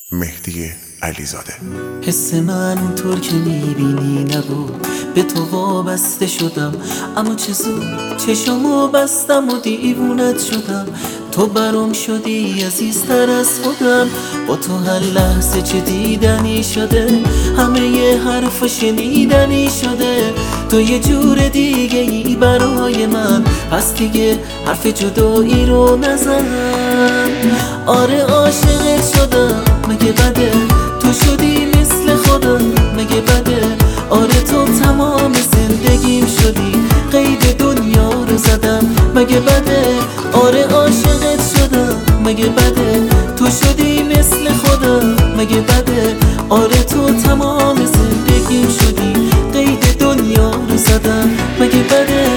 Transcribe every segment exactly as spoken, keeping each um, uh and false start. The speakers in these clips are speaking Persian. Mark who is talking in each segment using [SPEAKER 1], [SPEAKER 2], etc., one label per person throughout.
[SPEAKER 1] مهدی علیزاده.
[SPEAKER 2] حس من اونطور که میبینی نبود، به تو وابسته شدم، اما چه زود چشمو بستم و دیوونت شدم. تو برام شدی عزیزتر از خودم، با تو هر لحظه چه دیدنی شده، همه یه حرف شنیدنی شده. تو یه جور دیگه ای برای من، پس دیگه حرف جدایی رو نزن. آره عاشقت شدم، مگه بده؟ تو شدی مثل خودم، مگه بده؟ آره تو تمام زندگیم شدی، قید دنیا رو زدم، مگه بده؟ آره عاشقت شدم، مگه بده؟ تو شدی مثل خودم، مگه بده؟ آره تو تمام زندگیم شدی، قید دنیا رو زدم، مگه بده؟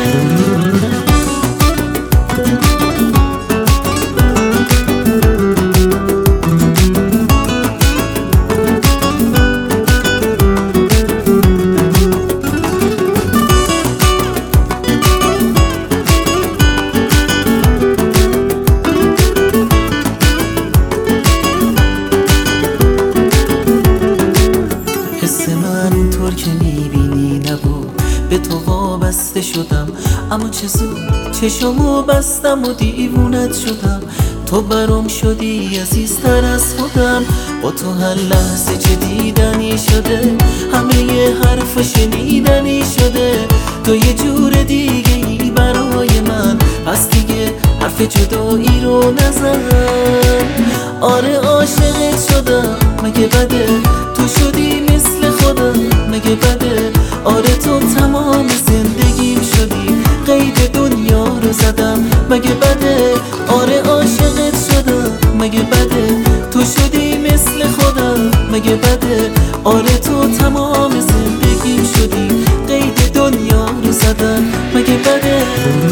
[SPEAKER 2] اونطور که میبینی نبود، به تو وابسته شدم، اما چه زود چشمو بستم و دیوونت شدم. تو برام شدی عزیزتر از خودم، با تو هر لحظه چه دیدنی شده، همه یه حرف شنیدنی شده. تو یه جور دیگه ای برای من، پس دیگه حرف جدایی رو نزن. آره عاشقت شدم، مگه بده؟ تو شدی مثل خودم، مگه بده؟ آره تو تمام زندگیم شدی، قید دنیا رو زدم، مگه بده؟ آره عاشقت شدم، مگه بده؟ تو شدی مثل خودم، مگه بده؟ آره تو تمام زندگیم شدی، قید دنیا رو زدم، مگه بده؟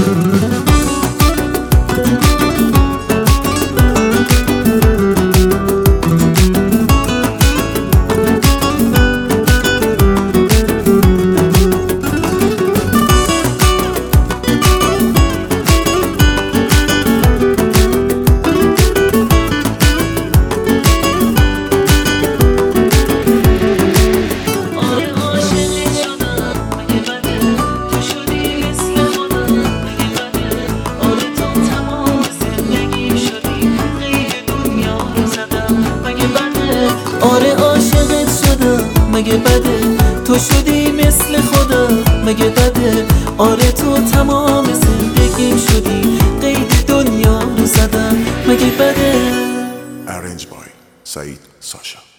[SPEAKER 2] آره عاشقت شدم، مگه بده؟ تو شدی مثل خودم، مگه بده؟ آره تو تمام زندگیم شدی، قید دنیا رو زدم، مگه بده؟
[SPEAKER 1] ارنج بای سعید ساشا.